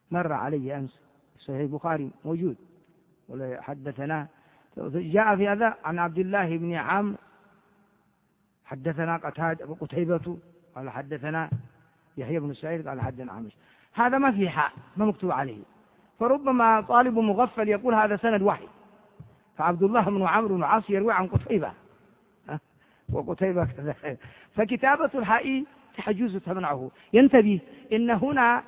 مر علي أمس صحيح البخاري موجود ولا حدثنا، جاء في هذا عن عبد الله بن عمرو حدثنا قتيبة قال حدثنا يحيى بن سعيد قال حدثنا عمش. هذا ما في حاء ما مكتوب عليه، فربما طالب مغفل يقول هذا سند واحد، فعبد الله بن عمرو بن العاص يروي عن قتيبة وقتيبة كذا، فكتابة الحاء تحجز تمنعه. ينتبه إن هنا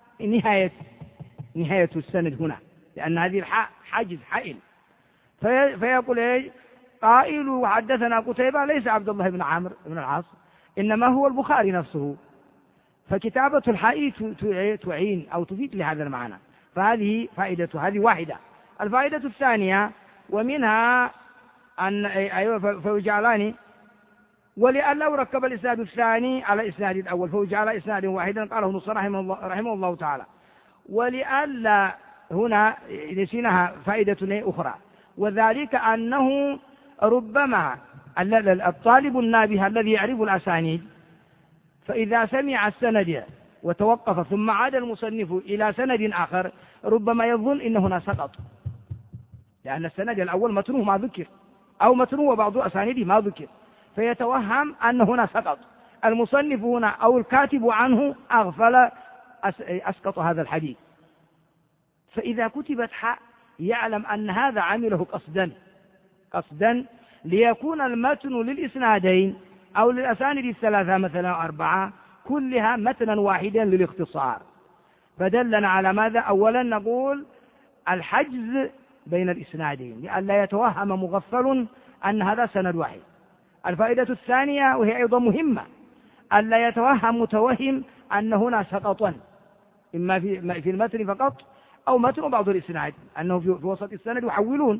نهاية السند هنا، لأن هذه الحاء حاجز حائل، فيقول إيه قائل وحدثنا قتيبة ليس عبد الله بن عمرو بن العاص إنما هو البخاري نفسه، فكتابة الحاء تعين أو تفيد لهذا المعنى. فهذه فائدة، هذه واحدة. الفائدة الثانية ومنها أن فيجعلان ولئلا يركب الإسناد الثاني على إسناد الأول فيجعل إسناد واحدا، قاله نصر رحمه الله تعالى. ولئلا هنا نسيناها فائدة أخرى، وذلك أنه ربما الطالب النابه الذي يعرف الأسانيد فإذا سمع السند وتوقف ثم عاد المصنف إلى سند آخر ربما يظن إن هنا سقط، لأن السند الأول متنوه ما ذكر أو متنوه وبعض أسانيده ما ذكر، فيتوهم أن هنا سقط المصنف هنا أو الكاتب عنه أغفل أسقط هذا الحديث. فإذا كتبت حاء يعلم أن هذا عمله قصدا ليكون المتن للإسنادين أو للأسانيد الثلاثة مثلا 4 كلها متنا واحدا للاختصار. فدلنا على ماذا؟ أولا نقول الحجز بين الإسنادين لئلا يتوهم مغفل أن هذا سند واحد. الفائدة الثانية وهي أيضا مهمة ألا يتوهم متوهم أن هنا سقطا إما في المتن فقط أو متن بعض الإسناد أنه في وسط السند يحولون.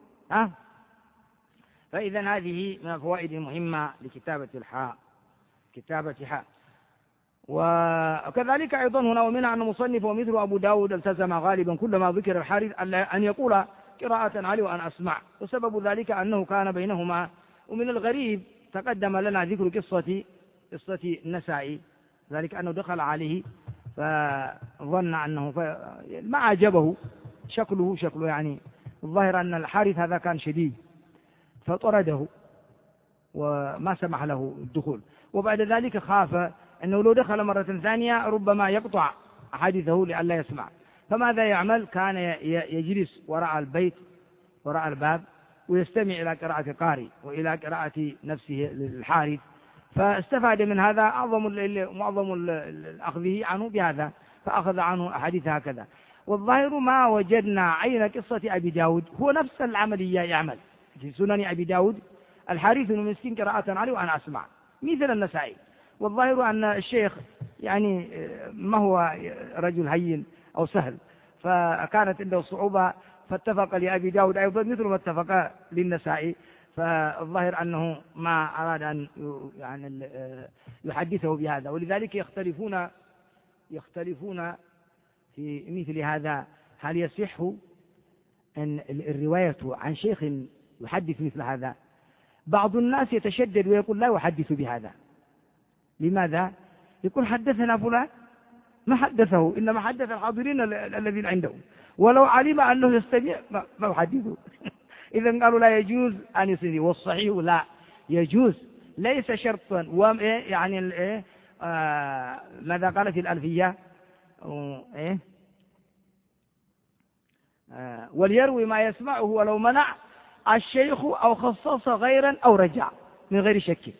فإذا هذه من الفوائد المهمة لكتابة الحاء، كتابة حاء. وكذلك أيضا هنا ومنها أن المصنف ومثل أبو داود التزم غالبا كل ما ذكر الحارث أن يقول قراءة علي وأن أسمع، وسبب ذلك أنه كان بينهما. ومن الغريب تقدم لنا ذكر قصة النسائي، ذلك أنه دخل عليه فظن أنه ما عجبه شكله يعني الظاهر أن الحارث هذا كان شديد فطرده وما سمح له الدخول، وبعد ذلك خاف أنه لو دخل مرة ثانية ربما يقطع حديثه لئلا يسمع، فماذا يعمل؟ كان يجلس وراء الباب ويستمع إلى قراءة قارئ وإلى قراءة نفسه الحارث، فاستفاد من هذا معظم أخذه عنه بهذا، فأخذ عنه أحاديث هكذا. والظاهر ما وجدنا عين قصة أبي داود هو نفس العملية يعمل في سنن أبي داود الحارث بن مسكين قراءة علي وأنا أسمع مثل النسائي. والظاهر أن الشيخ يعني ما هو رجل هين أو سهل، فكانت عنده صعوبة فاتفق لأبي داود أيضا مثل ما اتفق للنسائي، فالظاهر أنه ما أراد أن يعني يحدثه بهذا، ولذلك يختلفون في مثل هذا. هل يصح أن الرواية عن شيخ يحدث مثل هذا؟ بعض الناس يتشدد ويقول لا يحدث بهذا. لماذا؟ يقول حدثنا فلان، ما حدثه إنما حدث الحاضرين الذين عندهم، ولو علم أنه يستمع ما يحدثه. إذن قالوا لا يجوز أن يصير، والصحيح لا يجوز، ليس شرطا. يعني ماذا قال في الألفية؟ وليروي ما يسمعه ولو منع الشيخ أو خصص غيرا أو رجع من غير شك.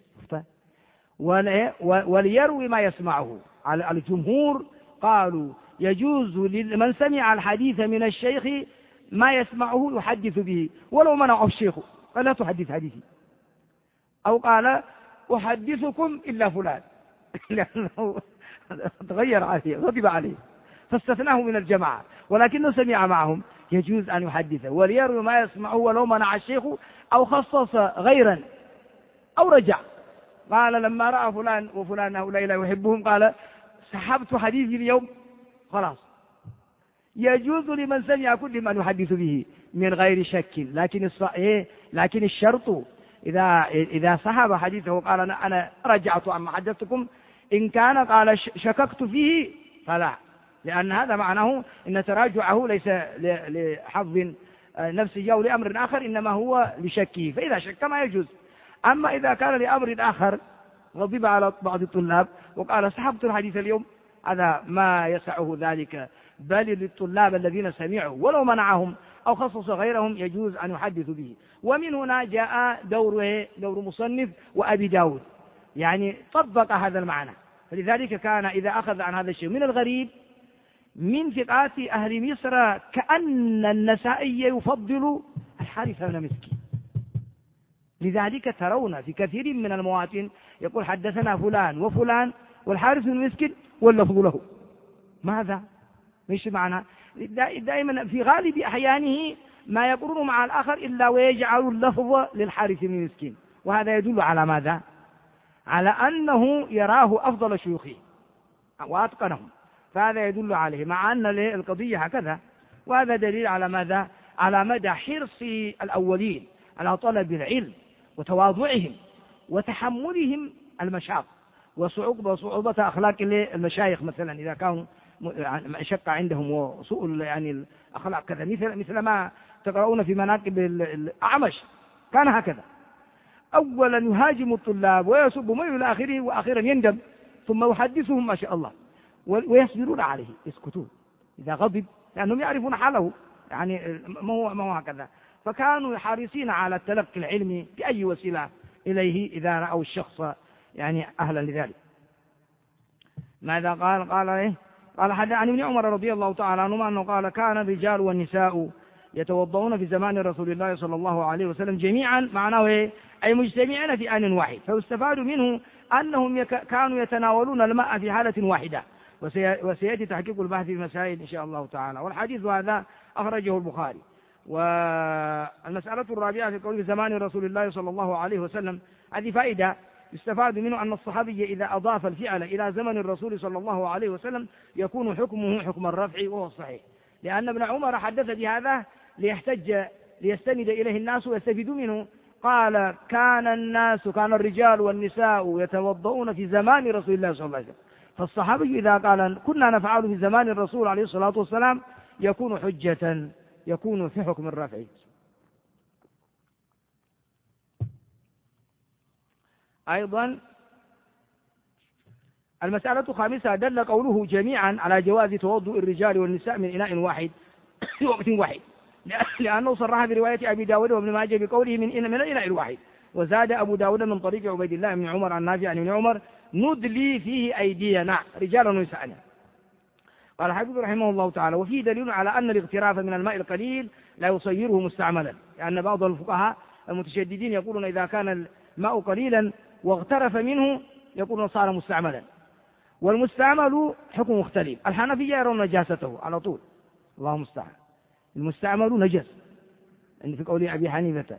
وليروي ما يسمعه. على الجمهور قالوا يجوز لمن سمع الحديث من الشيخ ما يسمعه يحدث به ولو منعه الشيخ فلا تحدث حديثي، أو قال أحدثكم إلا فلان لأنه تغير عليه غضب عليه فاستثناه من الجماعة، ولكنه سمع معهم يجوز أن يحدثه. وليروي ما يسمعه ولو منع الشيخ أو خصص غيرا أو رجع. قال لما رأى فلان وفلان هؤلاء لا يحبهم قال سحبت حديثي اليوم خلاص. يجوز لمن سمع كل من يحدث به من غير شك، لكن الشرط إذا سحب حديثه قال أنا رجعت عما حدثتكم، إن كان قال شككت فيه فلا، لأن هذا معناه أن تراجعه ليس لحظ نفسي أو لأمر آخر، إنما هو لشكه، فإذا شك ما يجوز. أما إذا كان لأمر آخر غضب على بعض الطلاب وقال سحبت الحديث اليوم، هذا ما يسعه ذلك، بل للطلاب الذين سمعوا ولو منعهم أو خصص غيرهم يجوز أن يحدثوا به. ومن هنا جاء دور مصنف وأبي داود، يعني طبق هذا المعنى. فلذلك كان إذا أخذ عن هذا الشيء من الغريب من ثقات أهل مصر كأن النسائي يفضل الحارث بن مسكين. لذلك ترون في كثير من المواطن يقول حدثنا فلان وفلان والحارث بن مسكين واللفظ له. ماذا؟ مش معنى دائما في غالب أحيانه ما يقرون مع الآخر إلا ويجعل اللفظ للحارث بن مسكين، وهذا يدل على ماذا؟ على أنه يراه أفضل شيوخه وأتقنهم، فهذا يدل عليه، مع أن القضية هكذا. وهذا دليل على ماذا؟ على مدى حرص الأولين على طلب العلم وتواضعهم وتحملهم المشاق وصعوبة أخلاق المشايخ، مثلا إذا كانوا شق عندهم وسوء يعني الأخلاق كذا، مثل ما تقرؤون في مناقب الأعمش كان هكذا، أولا يهاجم الطلاب ويسب ما إلى آخره، وأخيرا يندم ثم يحدثهم ما شاء الله ويصبرون عليه، يسكتون إذا غضب لأنهم يعرفون حاله، يعني ما هو هكذا. فكانوا حريصين على تلقي العلم بأي وسيلة إليه إذا رأوا الشخص يعني أهلا لذلك. ماذا قال؟ قال حدث عن ابن عمر رضي الله تعالى عنهما أنه قال كان الرجال والنساء يتوضؤون في زمان رسول الله صلى الله عليه وسلم جميعا، معناه أي مجتمعين في آن واحد، فيستفاد منه أنهم كانوا يتناولون الماء في حالة واحدة، وسيأتي تحقيق البحث في مسائل إن شاء الله تعالى. والحديث هذا أخرجه البخاري. والمسألة الرابعة في قول زمان رسول الله صلى الله عليه وسلم، هذه فائدة يستفاد منه أن الصحابي إذا أضاف الفعل إلى زمن الرسول صلى الله عليه وسلم يكون حكمه حكم الرفع، وهو الصحيح، لأن ابن عمر حدث بهذا ليستند إليه الناس ويستفيدوا منه. قال كان الرجال والنساء يتوضؤون في زمان رسول الله صلى الله عليه وسلم، فالصحابي إذا قال كنا نفعل في زمان الرسول عليه الصلاة والسلام يكون حجة، يكون في حكم الرفع. أيضا المسألة الخامسة دل قوله جميعا على جواز توضؤ الرجال والنساء من إناء واحد في وقت واحد، لأنه صرح برواية أبي داود وابن ماجه بقوله من الإناء الواحد. وزاد أبو داود من طريق عبيد الله بن عمر عن نافع عن ابن عمر ندلي فيه أيدينا رجالا ونساء. قال الحافظ رحمه الله تعالى وفيه دليل على أن الاغتراف من الماء القليل لا يصيره مستعملا، لأن بعض الفقهاء المتشددين يقولون إذا كان الماء قليلا واغترف منه يقولون صار مستعملا، والمستعمل حكم مختلف. الحنفية يرون نجاسته على طول، الله المستعان، المستعمل نجس في قول أبي حنيفة،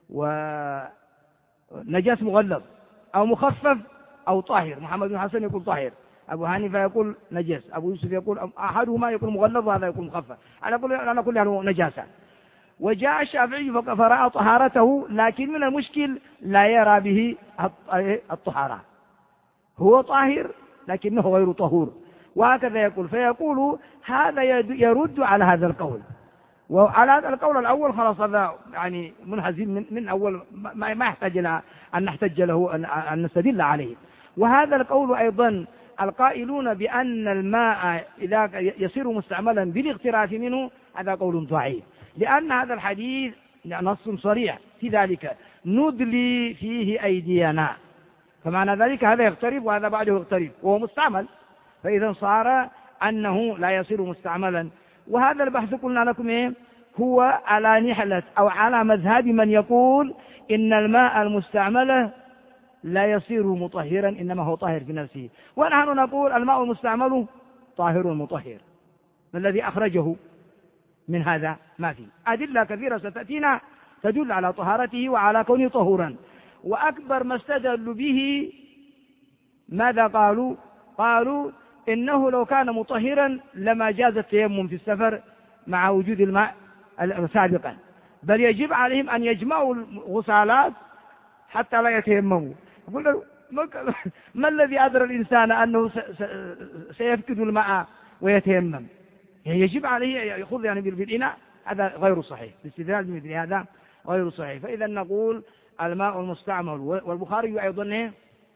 ونجاس مغلظ أو مخفف أو طاهر. محمد بن حسن يقول طاهر، أبو حنيفة يقول نجس، أبو يوسف يقول أحدهما يقول مغلظ وهذا يقول مخفف، أنا أقول له نجاسة. وجاء الشافعي فرأى طهارته، لكن من المشكل لا يرى به الطهارة، هو طاهر لكنه غير طهور، وهكذا يقول. فيقول هذا يرد على هذا القول، وعلى هذا القول الأول خلاص هذا يعني منهزم من أول، ما يحتاج إلى أن نحتج له أن نستدل عليه. وهذا القول أيضا القائلون بأن الماء إذا يصير مستعملا بالاغتراف منه هذا قول ضعيف، لأن هذا الحديث نص صريح في ذلك ندلي فيه أيدينا، فمعنى ذلك هذا يغترب وهذا بعده يغترب وهو مستعمل، فإذا صار أنه لا يصير مستعملا. وهذا البحث قلنا لكم هو على نحلة أو على مذهب من يقول إن الماء المستعمل لا يصير مطهرا، إنما هو طاهر في نفسه، ونحن نقول الماء المستعمل طاهر مطهر. ما الذي أخرجه من هذا؟ ما في أدلة كثيرة ستأتينا تدل على طهارته وعلى كونه طهورا. وأكبر ما استدلوا به ماذا قالوا إنه لو كان مطهرا لما جاز التيمم في السفر مع وجود الماء سابقا، بل يجب عليهم أن يجمعوا الغسالات حتى لا يتيمموا. ما الذي أدرى الإنسان أنه سيفقد الماء ويتيمم، يعني يجب عليه يأخذ يعني بالإناء، هذا غير صحيح، الاستدلال بمثل هذا غير صحيح. فإذا نقول الماء المستعمل. والبخاري أيضا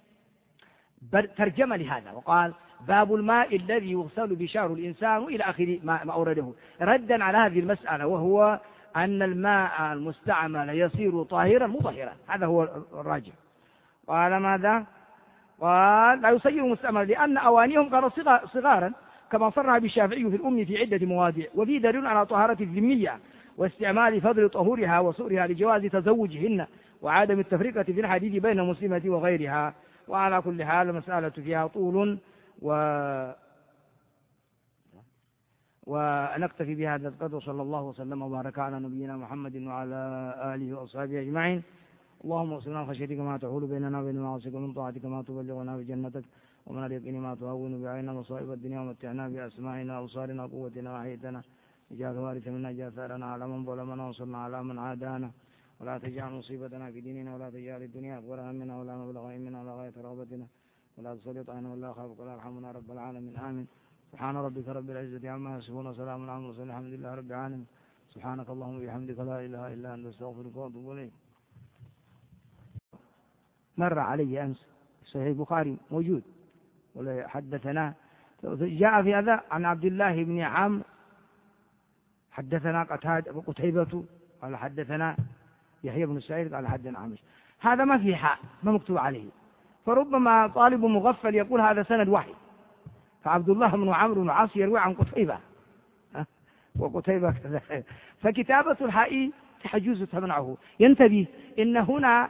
ترجم لهذا وقال باب الماء الذي يغسل بشعر الإنسان إلى آخر ما أورده، ردا على هذه المسألة، وهو أن الماء المستعمل يصير طاهرا مطهرا، هذا هو الراجح. قال ماذا؟ قال لا يصير مستعملا لأن أوانيهم كانوا صغارا، كما صرح بالشافعي في الأم في عدة مواضع، وفي دليل على طهارة الذمية واستعمال فضل طهورها وسؤرها لجواز تزوجهن وعدم التفرقة في الحديث بين المسلمة وغيرها. وعلى كل حال المسألة فيها طول، ونكتفي بهذا القدر. صلى الله وسلم وبارك على نبينا محمد وعلى آله وأصحابه أجمعين. اللهم اغفر لنا خشيتك ما تحول بيننا وبين معاصيك، ومن طاعتك ما تبلغنا بجنتك، ومن اليقين ما تهون بعيننا مصائب الدنيا، ومتعنا بأسماعنا وأبصارنا وقوتنا وأحيتنا، اجعل وارث منا، اجعل ثارنا على من ظلمنا، وانصرنا على من عادانا، ولا تجعل مصيبتنا في ديننا، ولا تجعل الدنيا أكبر همنا ولا مبلغ علمنا ولا غاية رغبتنا، ولا تسلط علينا ولا خافك ولا يرحمنا رب العالمين. آمين. سبحان ربك رب العزة عما يصفون وسلام على المرسلين الحمد لله رب العالمين. سبحانك اللهم وبحمدك لا إله إلا أنت أستغفرك وأتوب إليك. مر علي أمس صحيح البخاري موجود ولا حدثنا، جاء في هذا عن عبد الله بن عمرو حدثنا قتيبة قال حدثنا يحيى بن سعيد قال حدثنا عمش، هذا ما في حاء ما مكتوب عليه، فربما طالب مغفل يقول هذا سند واحد، فعبد الله بن عمرو بن العاص يروي عن قتيبة وقتيبة كذا، فكتابة الحاء تحجز تمنعه. ينتبه إن هنا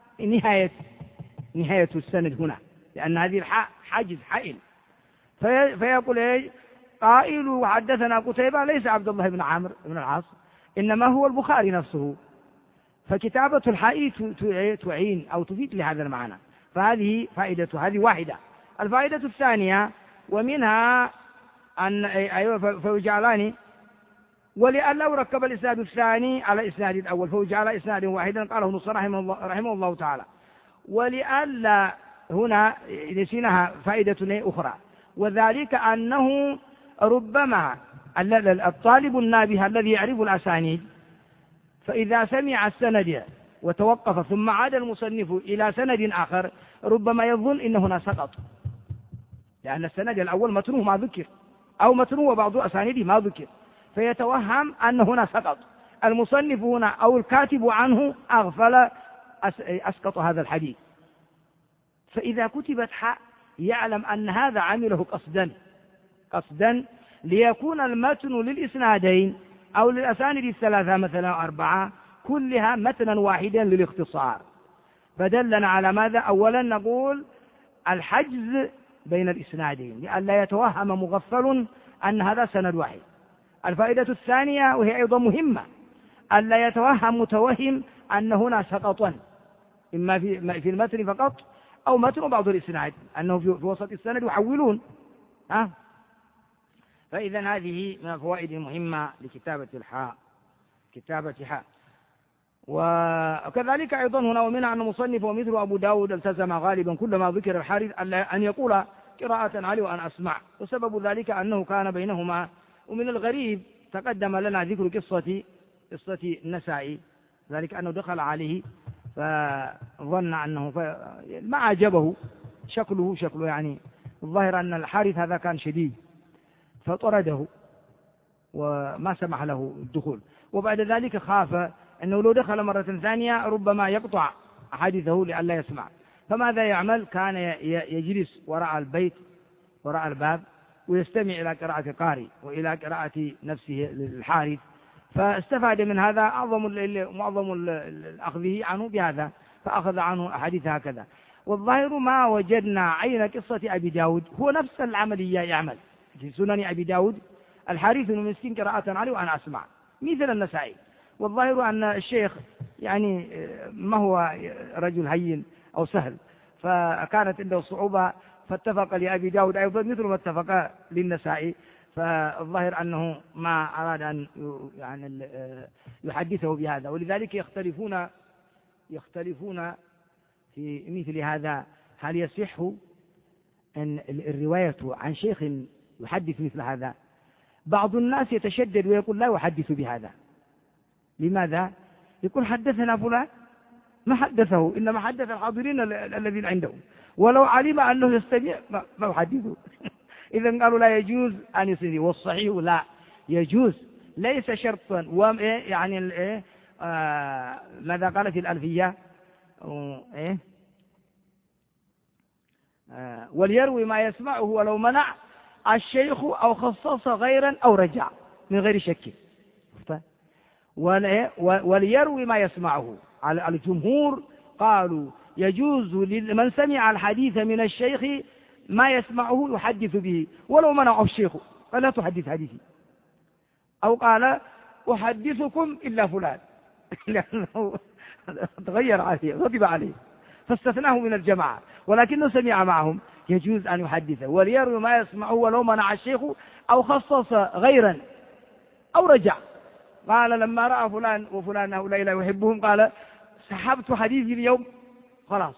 نهاية السند هنا، لأن هذه الحاء حاجز حائل، فيقول ايش؟ قائل وحدثنا قتيبة ليس عبد الله بن عمرو بن العاص، إنما هو البخاري نفسه، فكتابة الحاء تعين أو تفيد لهذا المعنى. فهذه فائدة، هذه واحدة. الفائدة الثانية ومنها أن فيجعلان، ولأن لو ركب الإسناد الثاني على إسناد الأول فوجعل إسناد واحدا قاله نصر رحمه الله تعالى. ولألا هنا نسيناها فائدة أخرى، وذلك أنه ربما الطالب النابه الذي يعرف الأسانيد فإذا سمع السند وتوقف ثم عاد المصنف إلى سند آخر ربما يظن إن هنا سقط، لأن السند الأول متنوه ما ذكر، أو متنوه بعض أسانيده ما ذكر، فيتوهم أن هنا سقط المصنف هنا أو الكاتب عنه أغفل أسقط هذا الحديث. فإذا كتبت حاء يعلم أن هذا عمله قصدا ليكون المتن للإسنادين أو للأسانيد الثلاثة مثلا أربعة كلها متنا واحدا للاختصار، فدلنا على ماذا؟ أولا نقول الحجز بين الإسنادين لئلا يتوهم مغفل أن هذا سند واحد. الفائدة الثانية وهي أيضا مهمة، ألا يتوهم متوهم أن هنا سقطا إما في المتن فقط أو متن بعض الإسناد، أنه في وسط السند يحولون. فإذا هذه من الفوائد المهمة لكتابة الحاء، كتابة حاء. وكذلك أيضا هنا ومنها أن المصنف ومثل أبو داود التزم غالبا كلما ذكر الحارث أن يقول قراءة علي وأن أسمع، وسبب ذلك أنه كان بينهما. ومن الغريب تقدم لنا ذكر قصة النسائي، ذلك أنه دخل عليه فظن أنه ما عجبه شكله يعني الظاهر أن الحارث هذا كان شديد فطرده وما سمح له الدخول، وبعد ذلك خاف أنه لو دخل مرة ثانية ربما يقطع حديثه لئلا يسمع، فماذا يعمل؟ كان يجلس وراء الباب ويستمع إلى قراءة قارئ وإلى قراءة نفسه للحارث، فاستفاد من هذا معظم أخذه عنه بهذا، فأخذ عنه أحاديث هكذا. والظاهر ما وجدنا عين قصة أبي داود هو نفس العملية يعمل في سنن أبي داود، الحارث بن مسكين قراءة علي وأنا أسمع مثل النسائي. والظاهر أن الشيخ يعني ما هو رجل هين أو سهل، فكانت عنده صعوبة فاتفق لأبي داود أيضا مثل ما اتفق للنسائي، فالظاهر أنه ما أراد أن يعني يحدثه بهذا، ولذلك يختلفون في مثل هذا، هل يصح أن الرواية عن شيخ يحدث مثل هذا. بعض الناس يتشدد ويقول لا يحدث بهذا. لماذا؟ يقول حدثنا فلان، ما حدثه، إنما حدث الحاضرين الذين عنده، ولو علم أنه يستمع ما يحدثه. إذن قالوا لا يجوز أن يسند، والصحيح لا يجوز، ليس شرطا. يعني ماذا قال في الألفية؟ وليروي ما يسمعه ولو منع الشيخ أو خصص غيرا أو رجع من غير شك. وليروي ما يسمعه. على الجمهور قالوا يجوز لمن سمع الحديث من الشيخ ما يسمعه يحدث به ولو منعه الشيخ، فلا تحدث حديثي. أو قال أحدثكم إلا فلان لأنه تغير عليه، غضب عليه، فاستثناه من الجماعة، ولكنه سمع معهم، يجوز أن يحدثه. وليروي ما يسمعه ولو منع الشيخ أو خصص غيرا أو رجع. قال لما رأى فلان وفلان هؤلاء لا يحبهم قال سحبت حديثي اليوم خلاص.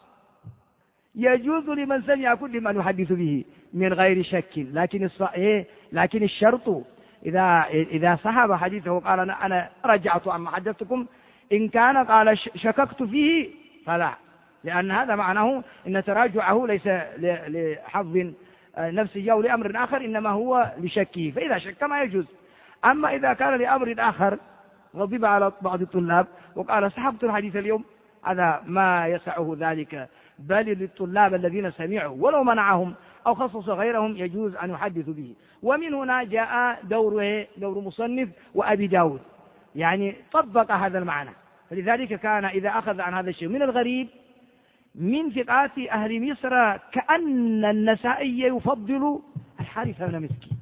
يجوز لمن سمع كل من يحدث به من غير شك، لكن الشرط إذا سحب حديثه وقال أنا رجعت عما حدثتكم، إن كان قال شككت فيه فلا، لأن هذا معناه إن تراجعه ليس لحظ نفسي أو لأمر آخر، إنما هو لشكه، فإذا شك ما يجوز. أما إذا كان لأمر آخر غضب على بعض الطلاب وقال سحبت الحديث اليوم، هذا ما يسعه ذلك، بل للطلاب الذين سمعوا ولو منعهم أو خصص غيرهم يجوز أن يحدث به. ومن هنا جاء دور مصنف وأبي داود، يعني طبق هذا المعنى. فلذلك كان إذا أخذ عن هذا الشيء من الغريب من ثقات أهل مصر كأن النسائي يفضل الحارث بن مسكين.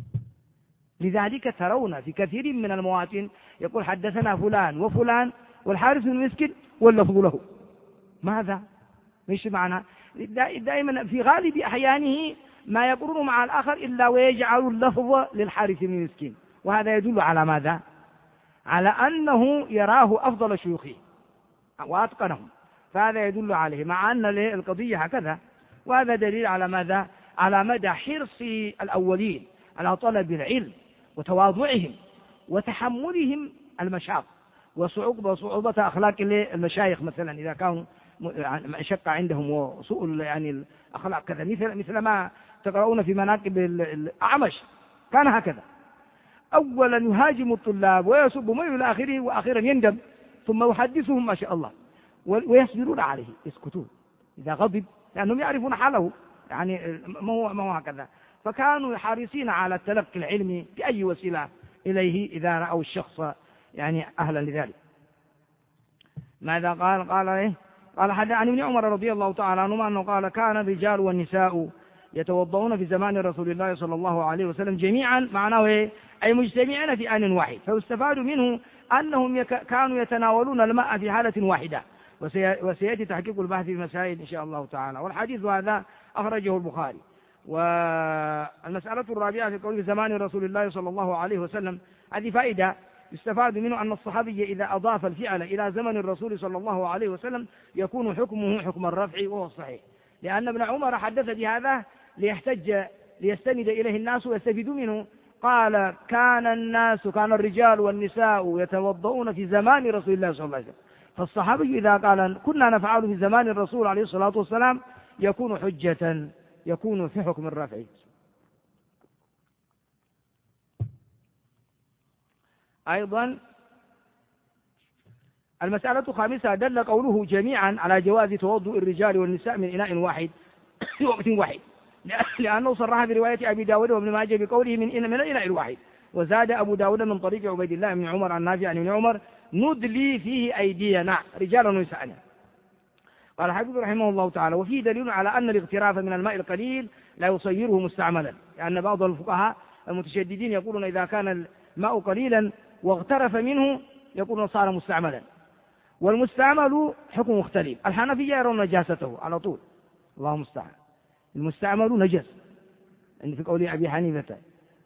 لذلك ترون في كثير من المواطن يقول حدثنا فلان وفلان والحارث بن مسكين واللفظ له. ماذا؟ مش معنى دائما في غالب أحيانه ما يقرون مع الآخر إلا ويجعل اللفظ للحارث بن مسكين، وهذا يدل على ماذا؟ على أنه يراه أفضل شيوخه وأتقنهم، فهذا يدل عليه، مع أن القضية هكذا. وهذا دليل على ماذا؟ على مدى حرص الأولين على طلب العلم وتواضعهم وتحملهم المشاق وصعوبة أخلاق المشايخ، مثلا إذا كانوا شق عندهم وسوء يعني الأخلاق كذا، مثل ما تقرؤون في مناقب الأعمش كان هكذا، أولا يهاجم الطلاب ويسبهم إلى آخره، وأخيرا يندم ثم يحدثهم ما شاء الله ويصبرون عليه، يسكتون إذا غضب لأنهم يعرفون حاله، يعني ما هو هكذا. فكانوا حريصين على تلقي العلم بأي وسيلة إليه إذا رأوا الشخص يعني أهلا لذلك. ماذا قال؟ قال حدث عن ابن عمر رضي الله تعالى عنهما أنه قال كان الرجال والنساء يتوضؤون في زمان رسول الله صلى الله عليه وسلم جميعا، معناه أي مجتمعين في آن واحد، فيستفاد منه أنهم كانوا يتناولون الماء في حالة واحدة، وسيأتي تحقيق البحث في مسائل إن شاء الله تعالى. والحديث هذا أخرجه البخاري. والمسألة الرابعة في قول زمان رسول الله صلى الله عليه وسلم، هذه فائدة يستفاد منه أن الصحابي إذا أضاف الفعل إلى زمن الرسول صلى الله عليه وسلم يكون حكمه حكم الرفع، وهو الصحيح، لأن ابن عمر حدث بهذا ليستند إليه الناس ويستفيدوا منه. قال كان الرجال والنساء يتوضؤون في زمان رسول الله صلى الله عليه وسلم، فالصحابي إذا قال كنا نفعل في زمان الرسول عليه الصلاة والسلام يكون حجة، يكون في حكم الرفع. أيضا المسألة الخامسة دل قوله جميعا على جواز توضؤ الرجال والنساء من إناء واحد في وقت واحد، لأنه صرح برواية أبي داود وابن ماجه بقوله من الإناء الواحد. وزاد أبو داود من طريق عبيد الله بن عمر عن نافع عن ابن عمر ندلي فيه أيدينا رجالا ونساء. قال حافظ رحمه الله تعالى وفيه دليل على أن الاغتراف من الماء القليل لا يصيره مستعملا، لأن بعض الفقهاء المتشددين يقولون إذا كان الماء قليلا واغترف منه يقولون صار مستعملا، والمستعمل حكم مختلف. الحنفية يرون نجاسته على طول، الله المستعان، المستعمل نجس في قول أبي حنيفة،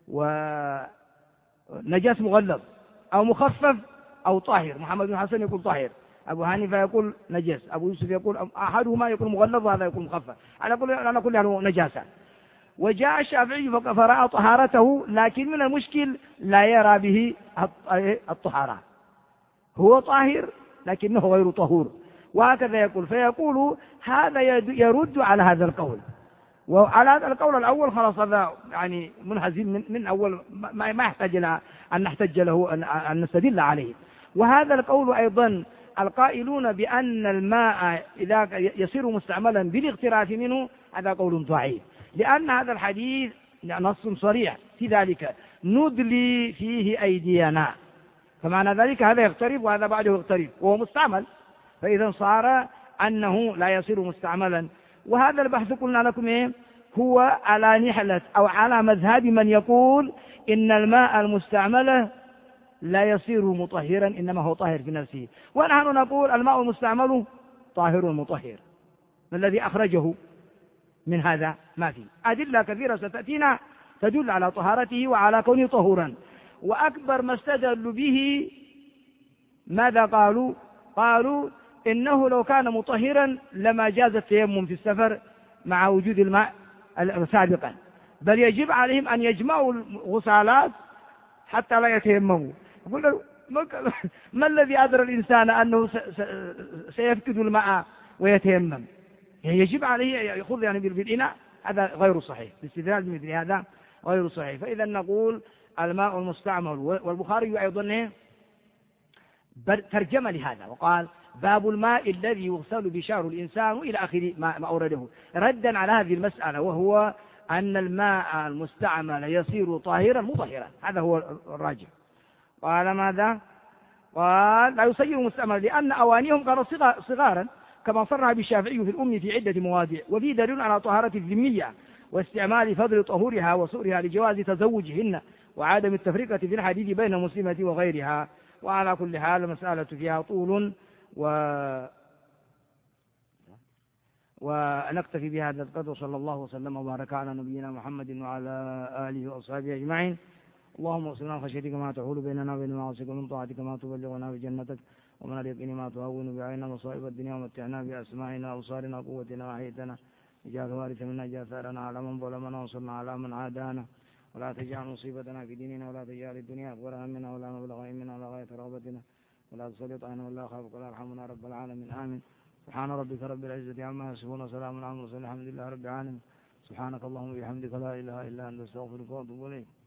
ونجس مغلظ أو مخفف أو طاهر. محمد بن حسن يقول طاهر، أبو حنيفة يقول نجس، أبو يوسف يقول أحدهما يقول مغلظ وهذا يقول مخفف، على كل نجاسة. وجاء الشافعي فرأى طهارته، لكن من المشكل لا يرى به الطهارة، هو طاهر لكنه غير طهور، وهكذا يقول. فيقول هذا يرد على هذا القول، وعلى هذا القول الأول خلاص هذا يعني منهزم من أول، ما يحتاج إلى أن نحتج له أن نستدل عليه. وهذا القول أيضا القائلون بأن الماء إذا يصير مستعملا بالاغتراف منه هذا قول ضعيف، لأن هذا الحديث نص صريح في ذلك: ندلي فيه أيدينا، فمعنى ذلك هذا يغترب وهذا بعده يغترب وهو مستعمل، فإذا صار أنه لا يصير مستعملا. وهذا البحث قلنا لكم هو على نحلة أو على مذهب من يقول إن الماء المستعمل لا يصير مطهرا، إنما هو طاهر في نفسه، ونحن نقول الماء المستعمل طاهر مطهر. ما الذي أخرجه من هذا؟ ما في أدلة كثيرة ستأتينا تدل على طهارته وعلى كونه طهورا. وأكبر ما استدلوا به ماذا قالوا؟ قالوا إنه لو كان مطهرا لما جاز التيمم في السفر مع وجود الماء سابقا، بل يجب عليهم أن يجمعوا الغسالات حتى لا يتيمموا. ما الذي أدرى الإنسان أنه سيفقد الماء ويتيمم؟ يعني يجب عليه يأخذ يعني بالإناء، هذا غير صحيح، الاستدلال بمثل هذا غير صحيح. فإذا نقول الماء المستعمل. والبخاري أيضا ترجم لهذا وقال: باب الماء الذي يغسل بشعر الإنسان إلى آخر ما أورده، ردا على هذه المسألة، وهو أن الماء المستعمل يصير طاهرا مطهرا، هذا هو الراجح. قال ماذا؟ قال: لا يصير مستعملا لأن أوانيهم كانوا صغارا، كما صرح بالشافعي في الأم في عدة مواضع، وفي دليل على طهارة الذمية واستعمال فضل طهورها وسؤرها لجواز تزوجهن وعدم التفرقة في الحديث بين المسلمة وغيرها. وعلى كل حال المسألة فيها طول، ونكتفي بهذا القدر. صلى الله وسلم وبارك على نبينا محمد وعلى آله وأصحابه أجمعين. اللهم اغفر خشيتك ما تحول بيننا وبين معاصيك، ومن طاعتك ما تبلغنا بجنتك، ومن اليقين ما تهون بعيننا مصائب الدنيا، ومتعنا بأسماعنا وأبصارنا وقوتنا وأحيتنا، اجعل وارثا منا، اجعل ثارنا على من ظلمنا، وانصرنا على من عادانا، ولا تجعل مصيبتنا في ديننا، ولا تجعل الدنيا أكبر همنا ولا مبلغ علمنا ولا غاية رغبتنا، ولا تسلط علينا ولا خافك ولا يرحمنا رب العالمين. آمين. سبحان ربك رب العزة عما يصفون وسلام على المرسلين الحمد لله رب العالمين. سبحانك اللهم وبحمدك لا إله إلا أنت أستغفرك وأتوب إليك.